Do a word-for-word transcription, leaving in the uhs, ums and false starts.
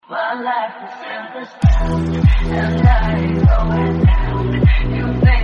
My life is in this town, and I ain't going down. You think